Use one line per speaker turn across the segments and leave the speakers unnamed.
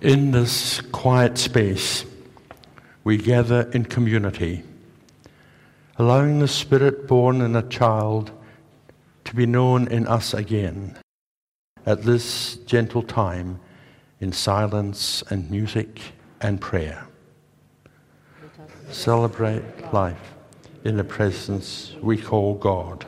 In this quiet space, we gather in community, allowing the Spirit born in a child to be known in us again at this gentle time in silence and music and prayer. Celebrate life in the presence we call God.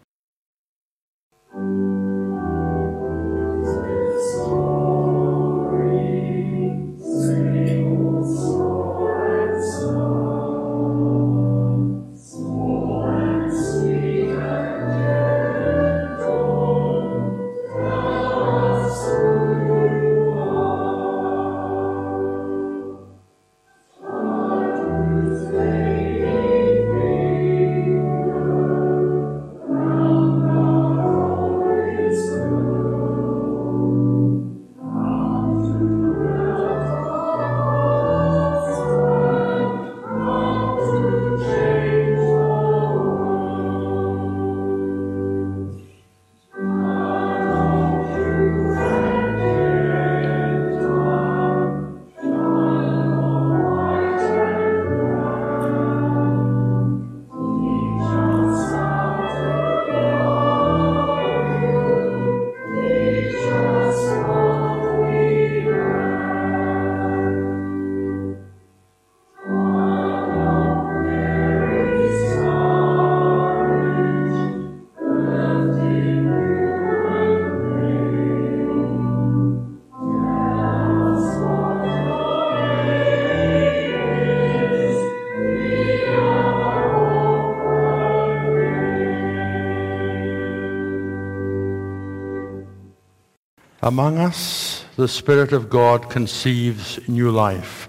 Among us, the Spirit of God conceives new life.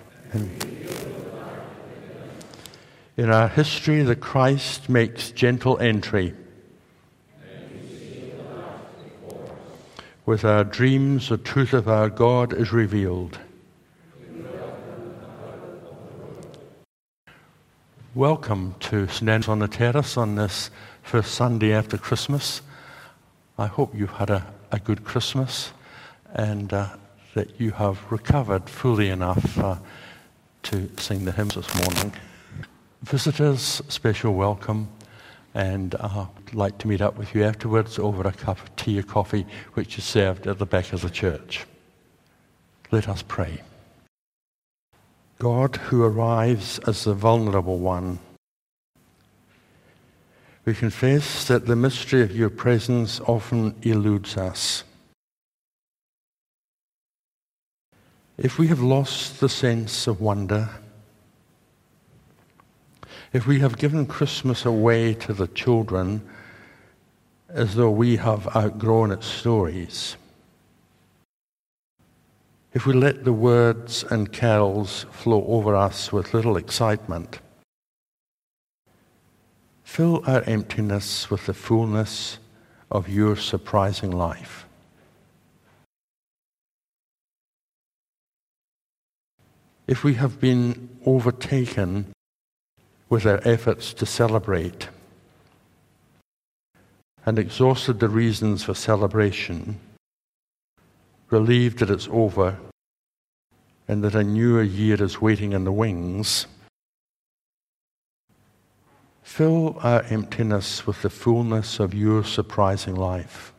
In our history, the Christ makes gentle entry. With our dreams, the truth of our God is revealed. Welcome to St. Andrew's on the Terrace on this first Sunday after Christmas. I hope you've had a good Christmas, and that you have recovered fully enough to sing the hymns this morning. Visitors, special welcome, and I'd like to meet up with you afterwards over a cup of tea or coffee, which is served at the back of the church. Let us pray. God, who arrives as the vulnerable one, we confess that the mystery of your presence often eludes us. If we have lost the sense of wonder, if we have given Christmas away to the children as though we have outgrown its stories, if we let the words and carols flow over us with little excitement, fill our emptiness with the fullness of your surprising life. If we have been overtaken with our efforts to celebrate and exhausted the reasons for celebration, relieved that it's over and that a newer year is waiting in the wings, fill our emptiness with the fullness of your surprising life.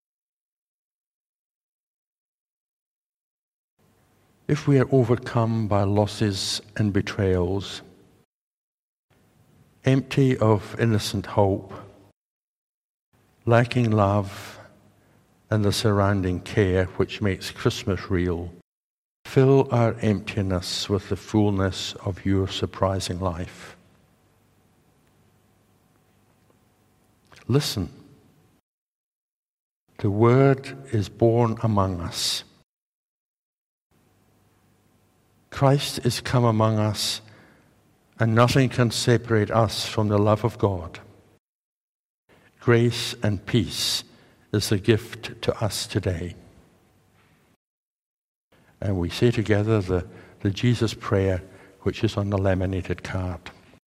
If we are overcome by losses and betrayals, empty of innocent hope, lacking love and the surrounding care which makes Christmas real, fill our emptiness with the fullness of your surprising life. Listen. The Word is born among us. Christ is come among us, and nothing can separate us from the love of God. Grace and peace is the gift to us today. And we say together the Jesus prayer, which is on the laminated card.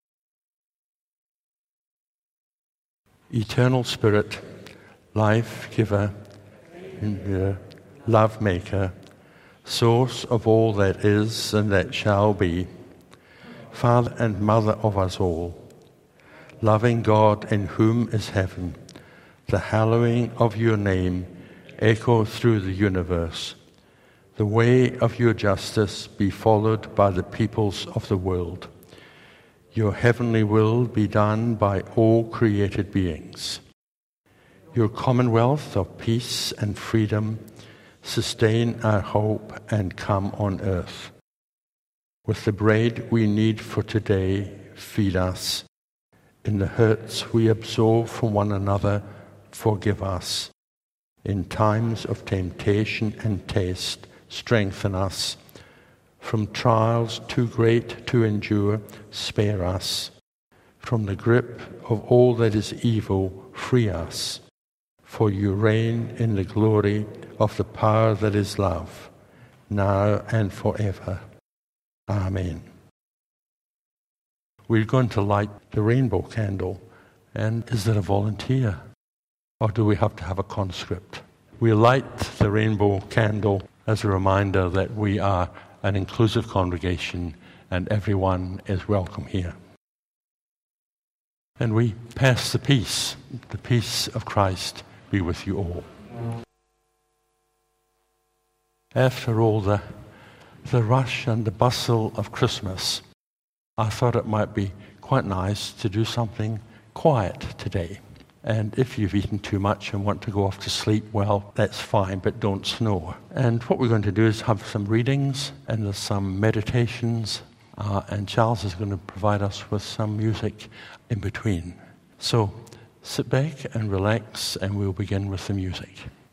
Eternal Spirit, life giver, love maker, source of all that is and that shall be, Father and Mother of us all, loving God in whom is heaven, the hallowing of your name echo through the universe. The way of your justice be followed by the peoples of the world. Your heavenly will be done by all created beings. Your commonwealth of peace and freedom sustain our hope and come on earth. With the bread we need for today, feed us. In the hurts we absorb from one another, forgive us. In times of temptation and test, strengthen us. From trials too great to endure, spare us. From the grip of all that is evil, free us. For you reign in the glory of the power that is love, now and forever. Amen. We're going to light the rainbow candle. And is there a volunteer? Or do we have to have a conscript? We light the rainbow candle as a reminder that we are an inclusive congregation and everyone is welcome here. And we pass the peace of Christ be with you all. After all the rush and the bustle of Christmas, I thought it might be quite nice to do something quiet today. And if you've eaten too much and want to go off to sleep, well, that's fine, but don't snore. And what we're going to do is have some readings and there's some meditations, and Charles is going to provide us with some music in between. So sit back and relax, and we'll begin with the music.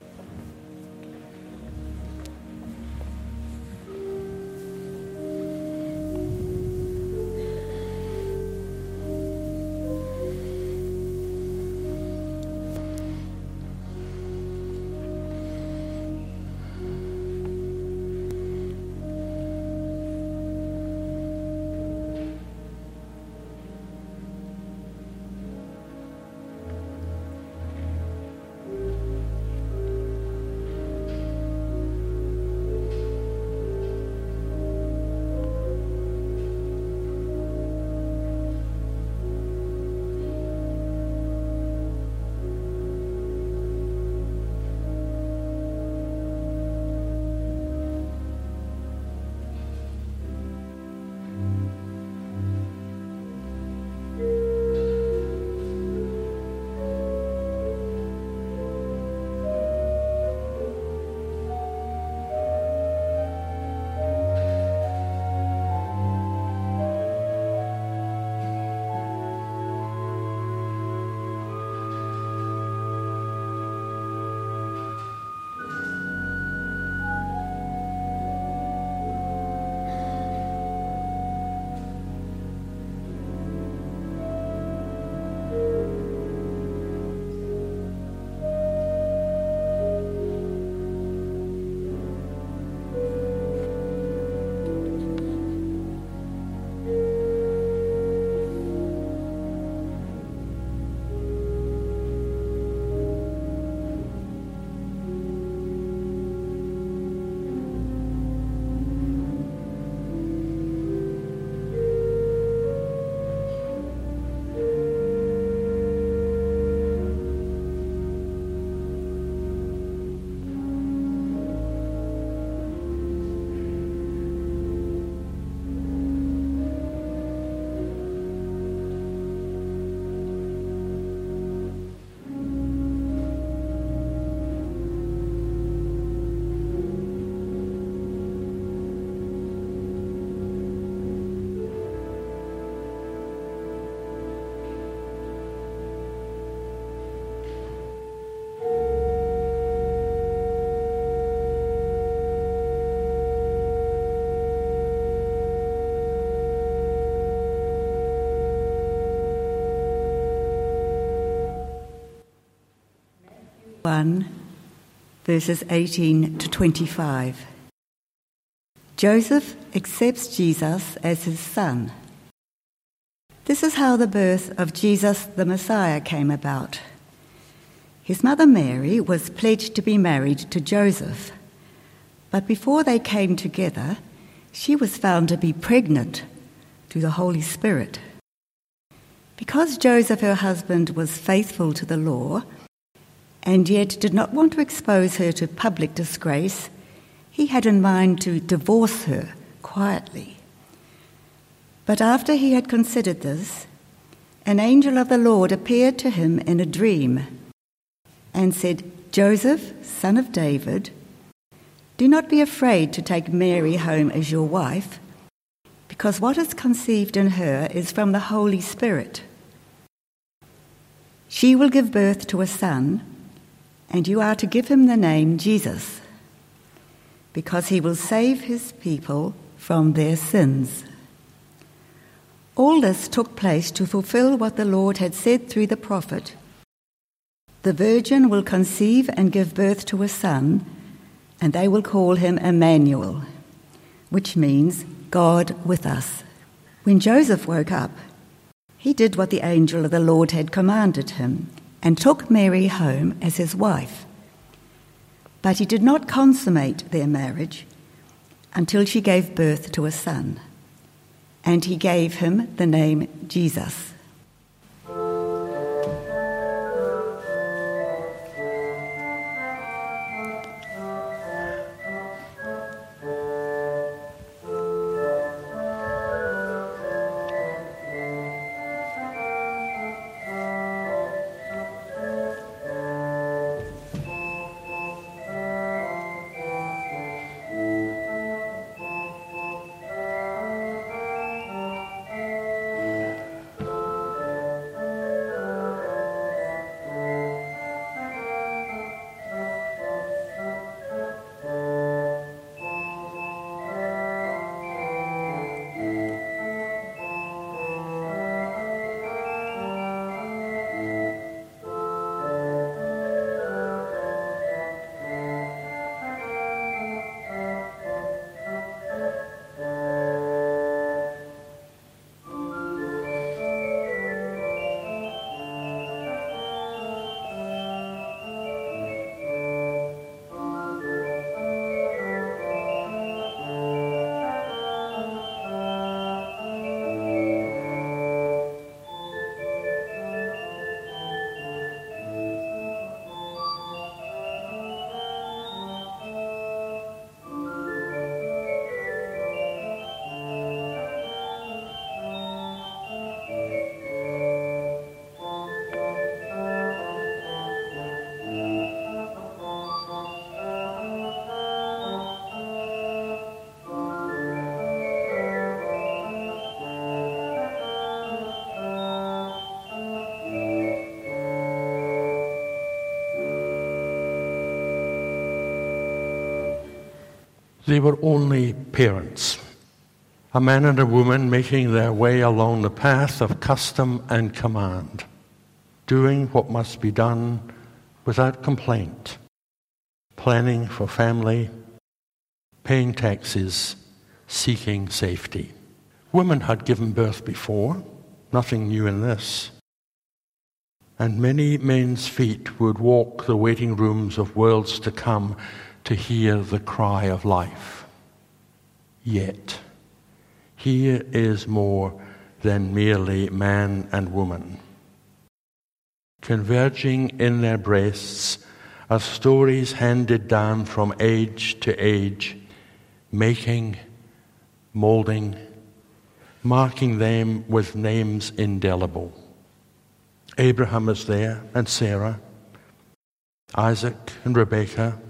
Verses 18 to 25. Joseph accepts Jesus as his son. This is how the birth of Jesus the Messiah came about. His mother Mary was pledged to be married to Joseph, But before they came together, she was found to be pregnant through the Holy Spirit. Because Joseph, her husband, was faithful to the law and yet did not want to expose her to public disgrace, he had in mind to divorce her quietly. But after he had considered this, an angel of the Lord appeared to him in a dream and said, "Joseph, son of David, do not be afraid to take Mary home as your wife, because what is conceived in her is from the Holy Spirit. She will give birth to a son, and you are to give him the name Jesus, because he will save his people from their sins." All this took place to fulfill what the Lord had said through the prophet. "The virgin will conceive and give birth to a son, and they will call him Emmanuel," which means God with us. When Joseph woke up, he did what the angel of the Lord had commanded him and took Mary home as his wife. But he did not consummate their marriage until she gave birth to a son, and he gave him the name Jesus.
They were only parents, a man and a woman making their way along the path of custom and command, doing what must be done without complaint, planning for family, paying taxes, seeking safety. Women had given birth before, nothing new in this. And many men's feet would walk the waiting rooms of worlds to come to hear the cry of life. Yet, here is more than merely man and woman. Converging in their breasts are stories handed down from age to age, making, molding, marking them with names indelible. Abraham is there, and Sarah, Isaac and Rebekah,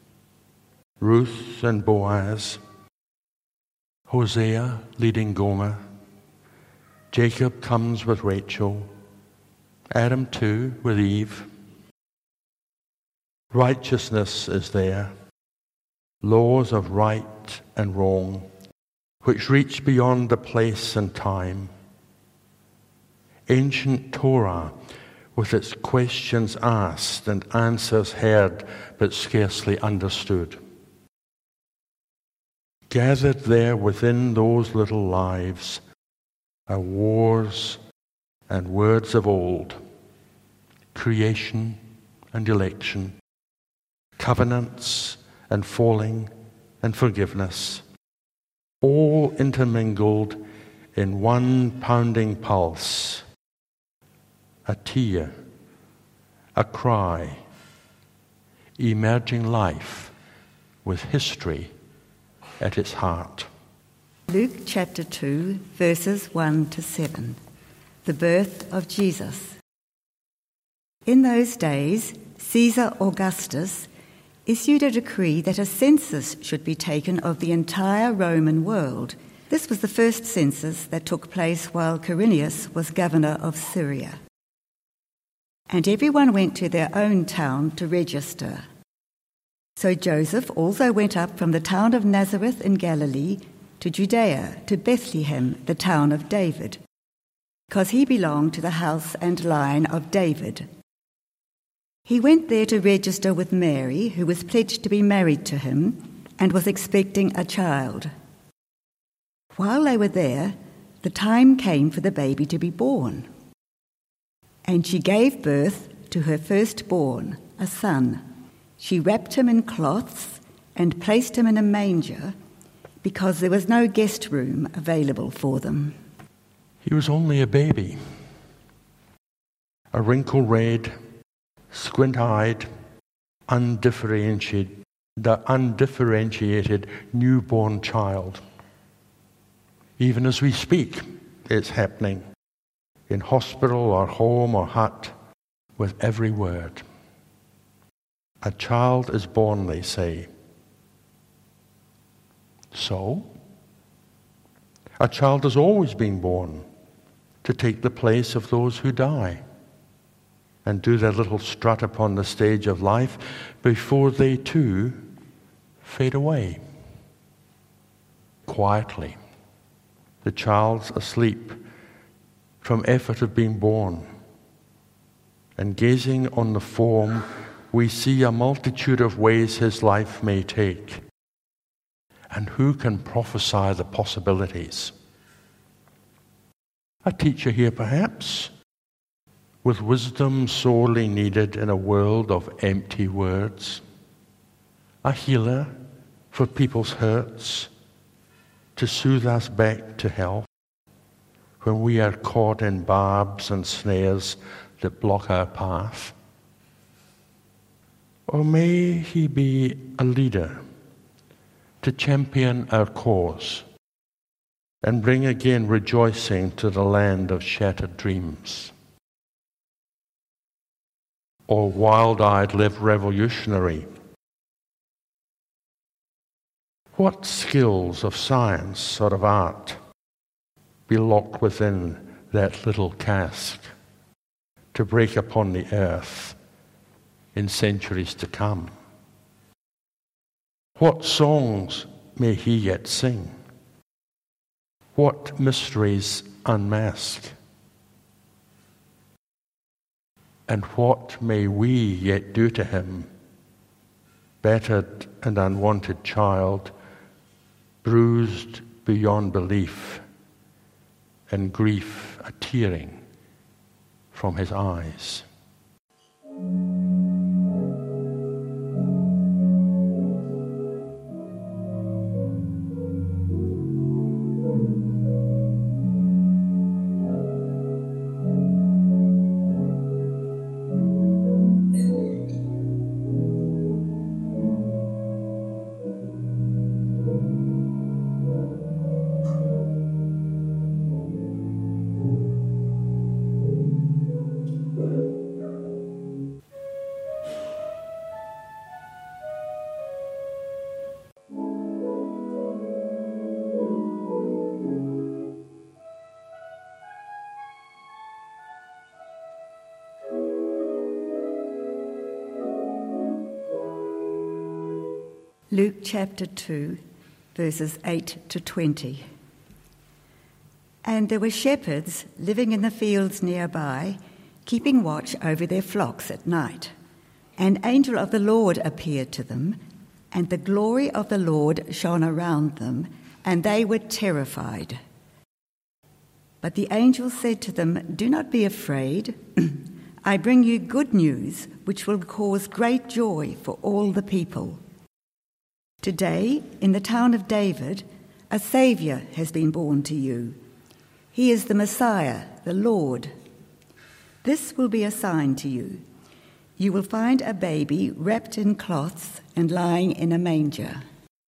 Ruth and Boaz, Hosea leading Gomer, Jacob comes with Rachel, Adam too with Eve. Righteousness is there, laws of right and wrong, which reach beyond the place and time. Ancient Torah, with its questions asked and answers heard but scarcely understood. Gathered there within those little lives are wars and words of old, creation and election, covenants and falling, and forgiveness, all intermingled in one pounding pulse, a tear, a cry, emerging life with history at its heart.
Luke chapter 2, verses 1 to 7. The birth of Jesus. In those days, Caesar Augustus issued a decree that a census should be taken of the entire Roman world. This was the first census that took place while Quirinius was governor of Syria. And everyone went to their own town to register. So Joseph also went up from the town of Nazareth in Galilee to Judea, to Bethlehem, the town of David, because he belonged to the house and line of David. He went there to register with Mary, who was pledged to be married to him and was expecting a child. While they were there, the time came for the baby to be born. And she gave birth to her firstborn, a son. She wrapped him in cloths and placed him in a manger because there was no guest room available for them.
He was only a baby, a wrinkle-red, squint-eyed, undifferentiated newborn child. Even as we speak, it's happening in hospital or home or hut with every word. A child is born, they say. So, a child has always been born to take the place of those who die and do their little strut upon the stage of life before they too fade away. Quietly, the child's asleep from effort of being born, and gazing on the form, we see a multitude of ways his life may take. And who can prophesy the possibilities? A teacher here, perhaps, with wisdom sorely needed in a world of empty words. A healer for people's hurts, to soothe us back to health when we are caught in barbs and snares that block our path. Or may he be a leader to champion our cause and bring again rejoicing to the land of shattered dreams. Or wild-eyed live revolutionary. What skills of science or of art be locked within that little cask to break upon the earth in centuries to come? What songs may he yet sing? What mysteries unmask? And what may we yet do to him, battered and unwanted child, bruised beyond belief, and grief a tearing from his eyes?
Luke chapter 2, verses 8 to 20. And there were shepherds living in the fields nearby, keeping watch over their flocks at night. An angel of the Lord appeared to them, and the glory of the Lord shone around them, and they were terrified. But the angel said to them, "Do not be afraid. I bring you good news, which will cause great joy for all the people. Today, in the town of David, a Saviour has been born to you. He is the Messiah, the Lord. This will be a sign to you. You will find a baby wrapped in cloths and lying in a manger."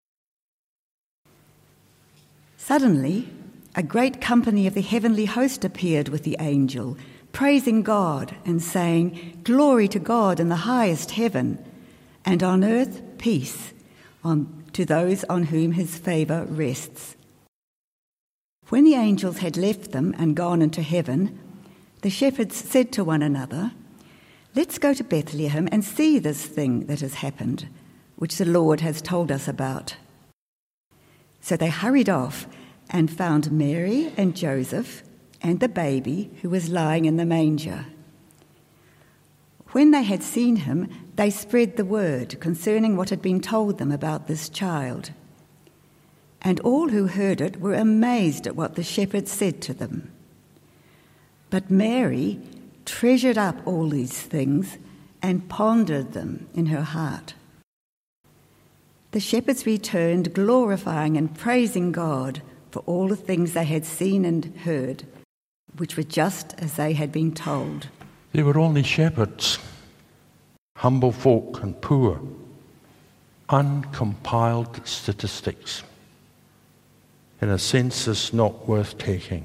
Suddenly, a great company of the heavenly host appeared with the angel, praising God and saying, "Glory to God in the highest heaven, and on earth peace to those on whom his favour rests." When the angels had left them and gone into heaven, the shepherds said to one another, "Let's go to Bethlehem and see this thing that has happened, which the Lord has told us about." So they hurried off and found Mary and Joseph and the baby who was lying in the manger. When they had seen him, they spread the word concerning what had been told them about this child. And all who heard it were amazed at what the shepherds said to them. But Mary treasured up all these things and pondered them in her heart. The shepherds returned, glorifying and praising God for all the things they had seen and heard, which were just as they had been told.
They were only shepherds, humble folk and poor, uncompiled statistics, in a census not worth taking.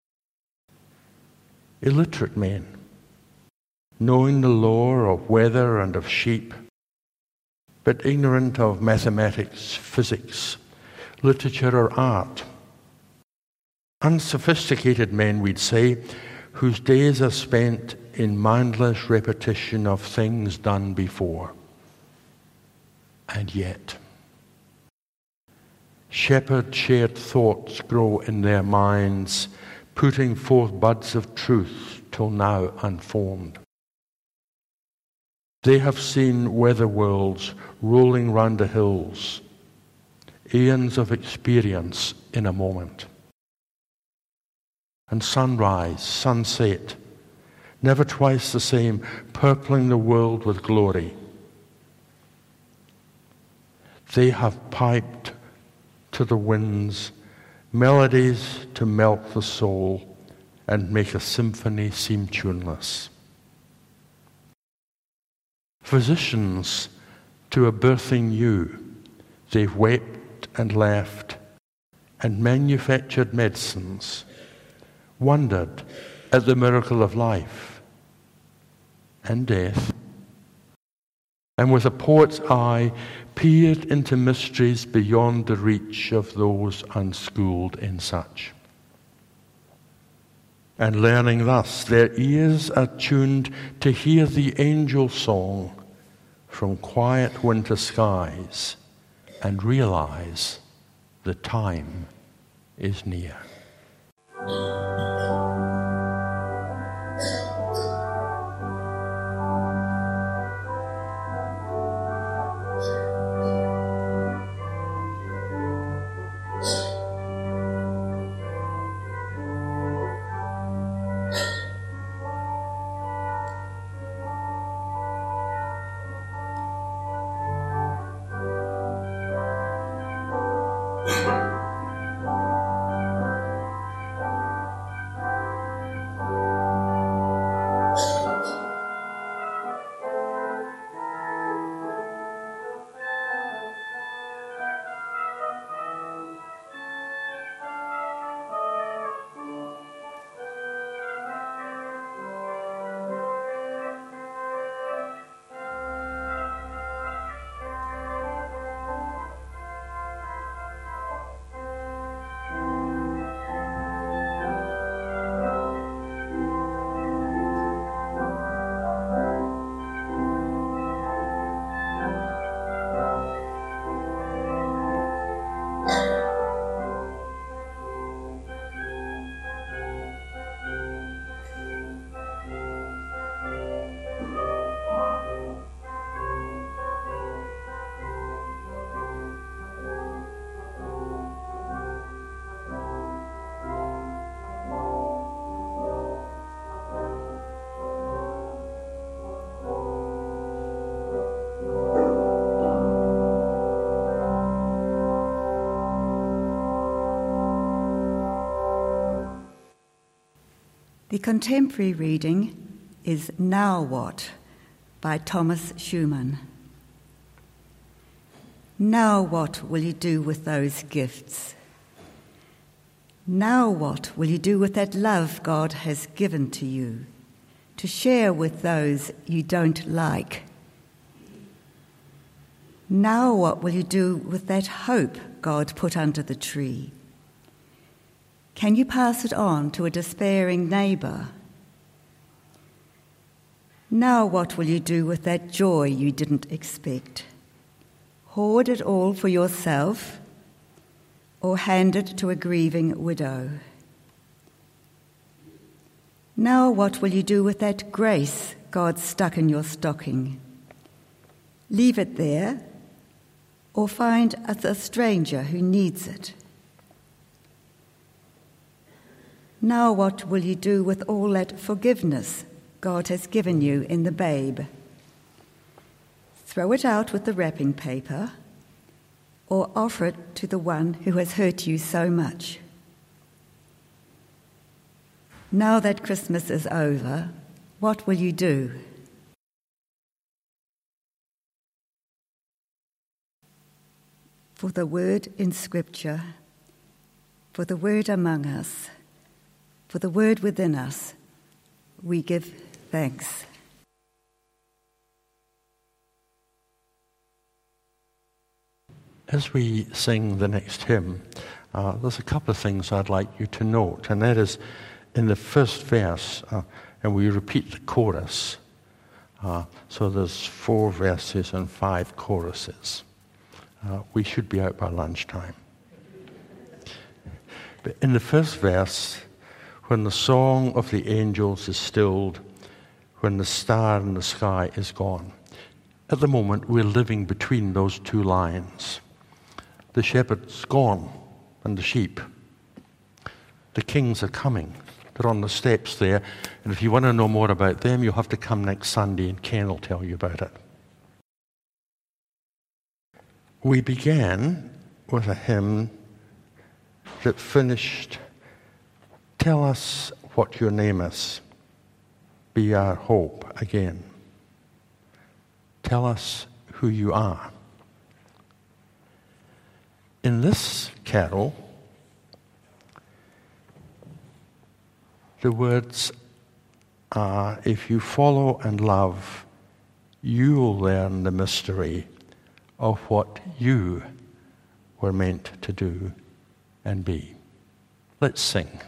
Illiterate men, knowing the lore of weather and of sheep, but ignorant of mathematics, physics, literature or art. Unsophisticated men, we'd say, whose days are spent in mindless repetition of things done before. And yet, shepherd-shared thoughts grow in their minds, putting forth buds of truth till now unformed. They have seen weather worlds rolling round the hills, eons of experience in a moment. And sunrise, sunset, never twice the same, purpling the world with glory. They have piped to the winds melodies to melt the soul and make a symphony seem tuneless. Physicians to a birthing you, they've wept and laughed and manufactured medicines, wondered at the miracle of life and death, and with a poet's eye peered into mysteries beyond the reach of those unschooled in such. And learning thus, their ears are tuned to hear the angel song from quiet winter skies and realize the time is near.
The contemporary reading is Now What by Thomas Schumann. Now what will you do with those gifts? Now what will you do with that love God has given to you, to share with those you don't like? Now what will you do with that hope God put under the tree? Can you pass it on to a despairing neighbour? Now what will you do with that joy you didn't expect? Hoard it all for yourself, or hand it to a grieving widow? Now what will you do with that grace God stuck in your stocking? Leave it there, or find a stranger who needs it? Now what will you do with all that forgiveness God has given you in the babe? Throw it out with the wrapping paper, or offer it to the one who has hurt you so much? Now that Christmas is over, what will you do? For the word in Scripture, for the word among us, for the word within us, we give thanks.
As we sing the next hymn, there's a couple of things I'd like you to note, and that is in the first verse, and we repeat the chorus. So there's 4 verses and 5 choruses. We should be out by lunchtime. But in the first verse, when the song of the angels is stilled, when the star in the sky is gone, at the moment we're living between those 2 lines. The shepherd's gone and the sheep. The kings are coming. They're on the steps there. And if you want to know more about them, you'll have to come next Sunday and Ken will tell you about it. We began with a hymn that finished, "Tell us what your name is. Be our hope again. Tell us who you are." In this carol, the words are, "If you follow and love, you'll learn the mystery of what you were meant to do and be." Let's sing.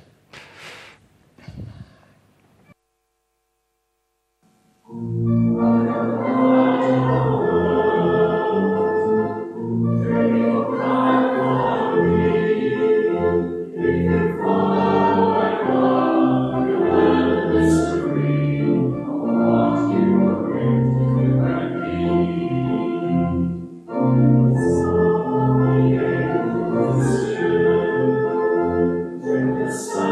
The sun.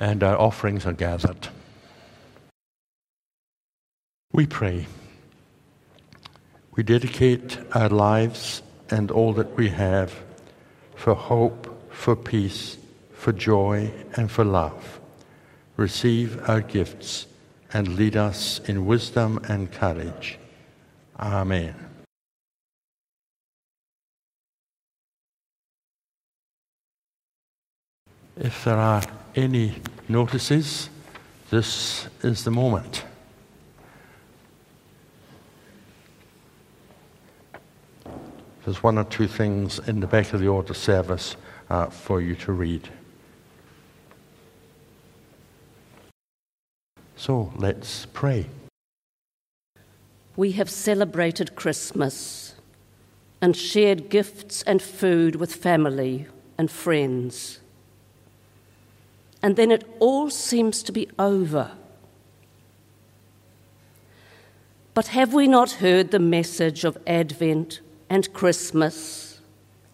and our offerings are gathered. We pray. We dedicate our lives and all that we have for hope, for peace, for joy, and for love. Receive our gifts and lead us in wisdom and courage. Amen. If there are any notices, this is the moment. There's one or two things in the back of the order service for you to read. So let's pray.
We have celebrated Christmas and shared gifts and food with family and friends. And then it all seems to be over. But have we not heard the message of Advent and Christmas?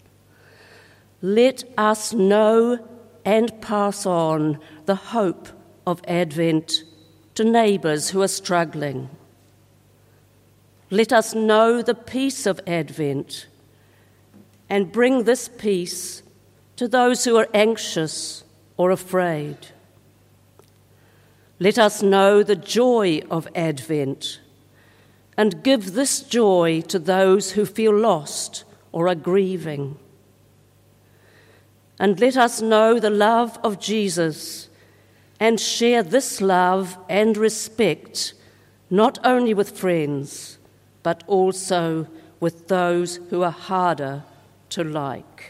Let us know and pass on the hope of Advent to neighbours who are struggling. Let us know the peace of Advent and bring this peace to those who are anxious or afraid. Let us know the joy of Advent and give this joy to those who feel lost or are grieving. And let us know the love of Jesus and share this love and respect not only with friends, but also with those who are harder to like.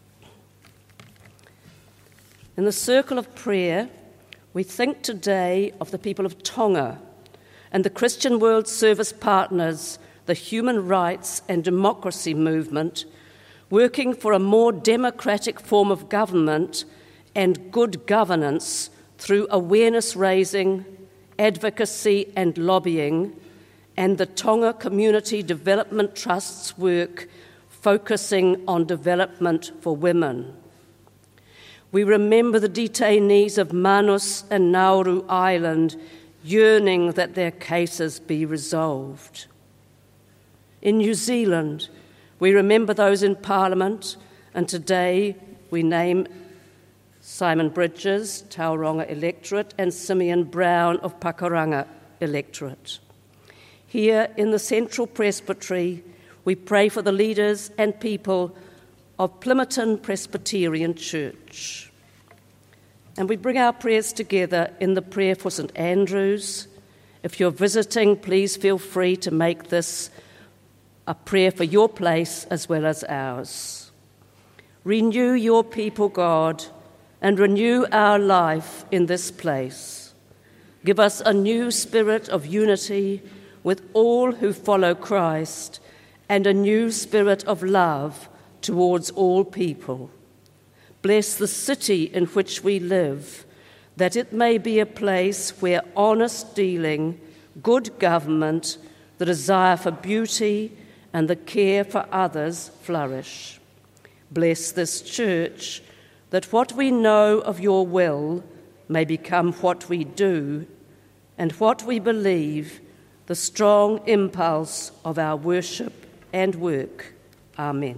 In the circle of prayer, we think today of the people of Tonga and the Christian World Service partners, the human rights and democracy movement, working for a more democratic form of government and good governance through awareness raising, advocacy and lobbying, and the Tonga Community Development Trust's work focusing on development for women. We remember the detainees of Manus and Nauru Island yearning that their cases be resolved. In New Zealand, we remember those in Parliament, and today we name Simon Bridges, Tauranga electorate, and Simeon Brown of Pakuranga electorate. Here in the Central Presbytery, we pray for the leaders and people of Plympton Presbyterian Church. And we bring our prayers together in the prayer for St. Andrews. If you're visiting, please feel free to make this a prayer for your place as well as ours. Renew your people, God, and renew our life in this place. Give us a new spirit of unity with all who follow Christ and a new spirit of love towards all people. Bless the city in which we live, that it may be a place where honest dealing, good government, the desire for beauty, and the care for others flourish. Bless this church, that what we know of your will may become what we do, and what we believe, the strong impulse of our worship and work. Amen.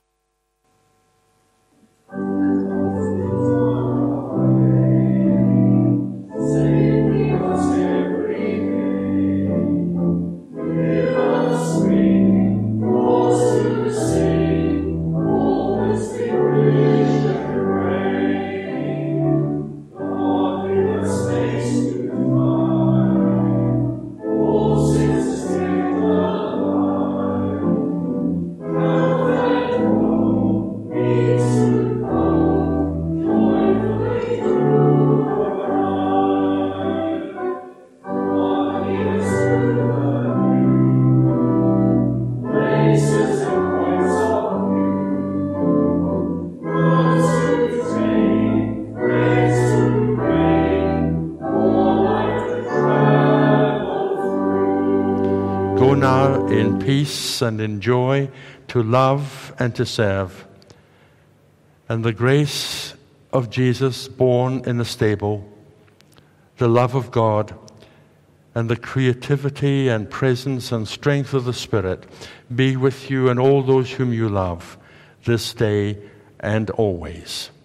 Go now in peace and in joy to love and to serve. And the grace of Jesus born in the stable the love of God, and the creativity and presence and strength of the Spirit be with you and all those whom you love this day and always.